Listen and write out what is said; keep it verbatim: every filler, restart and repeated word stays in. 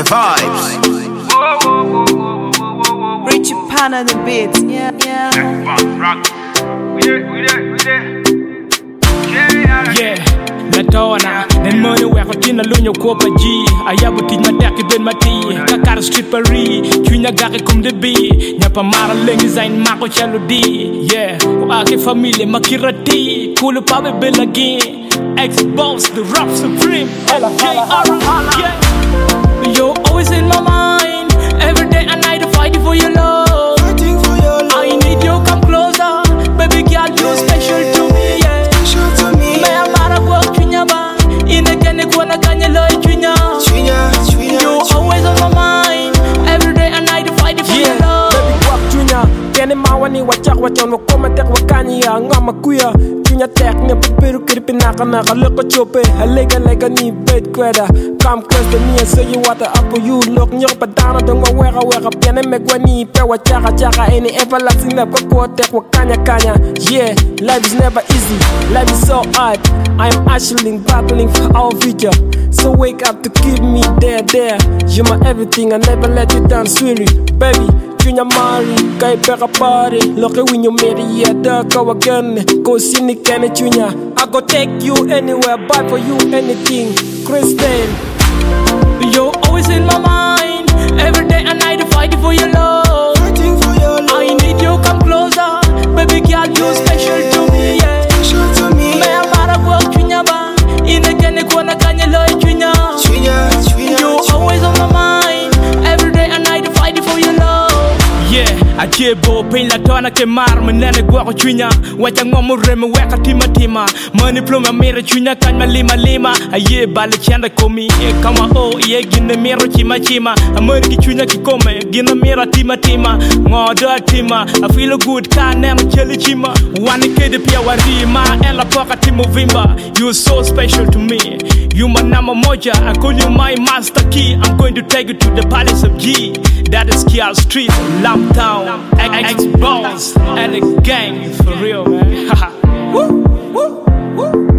the vibes. Richie Pan on the beat. Yeah, yeah. Yeah, Latona, then money where I can alone your copa G. I have a tin attack ben mati, Kakar Street Paris, Junior Gary come the B, Yapamara Ling design Marco Chaludi. Yeah, Ake family Makirati, Cool Papa Bellagin, X-Boss, the Rap Supreme, L J R. Yeah, you're always in my mind, every day and night I fight for your love. I need you come closer, baby girl, you're special to me. You're always on my mind, every day and night to fight for your love. Baby guap Junior, kene mawani wachak wachon wakoma tek wakani ya ngama kuya. Junior tek ne pupiru kiripi naka naka loko chope halega lega ni bed kweda. Come close to me and say you what the apple you look nyok padana donga wera wera piane megwani pe wachaka chaka any everlasting love kwa tek wakanya kanya. Yeah, life is never easy, life is so hard. I'm actually battling for our future. So wake up to keep me there, there. You're my everything, I never let you down, sweetie. Baby, Junior Mari, kay peka party. Look at when you made it, yeah, the go again. Go see Nick and Junior. I go take you anywhere, buy for you anything. Kristen, you're always in my mind, every day and night to fight for your love. Fighting for your love. I need you come closer, baby girl, you're special to me, yeah. Special to me. Me amara go Junior ba, inekene kuona kanye loy Junior. Junior, Junior. You're always on my mind, every day and night to fight for your love. Yeah, I jebo pain la tona ke mar menene gwa ko Junior. Wacha ngomo reme weka tima tima. Money pluma mira Junior kan malima lima. Aye bale chanda komi kama o ye gine mira chima chima. Amari ki Junior ki kome gine mira tima tima. Ngodo tima I feel good kan neno cheli chima. Wani kede pia warima ela poka timu vimba. You're so special to me. You my number moja, I call you my master key. I'm going to take you to the palace of G. That is Kial Street, Lamptown, X-Boss, and the gang, for real, man. Haha. Woo, woo, woo.